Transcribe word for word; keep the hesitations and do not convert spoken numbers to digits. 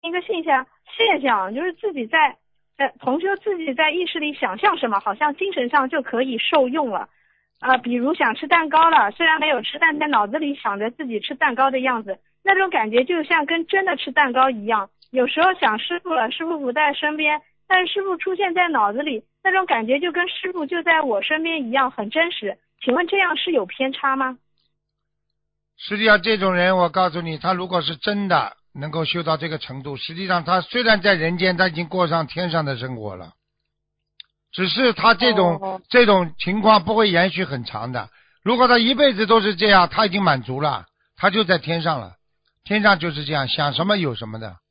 一个现象现象，就是自己在呃同修自己在意识里想象什么，好像精神上就可以受用了。啊、呃，比如想吃蛋糕了，虽然没有吃，但在脑子里想着自己吃蛋糕的样子，那种感觉就像跟真的吃蛋糕一样。有时候想师傅了，师傅不在身边，但是师傅出现在脑子里，那种感觉就跟师傅就在我身边一样，很真实。请问这样是有偏差吗？ 实际上这种人，我告诉你，他如果是真的能够修到这个程度，实际上他虽然在人间，他已经过上天上的生活了。只是他这种、哦、这种情况不会延续很长的。如果他一辈子都是这样，他已经满足了，他就在天上了。天上就是这样，想什么有什么的。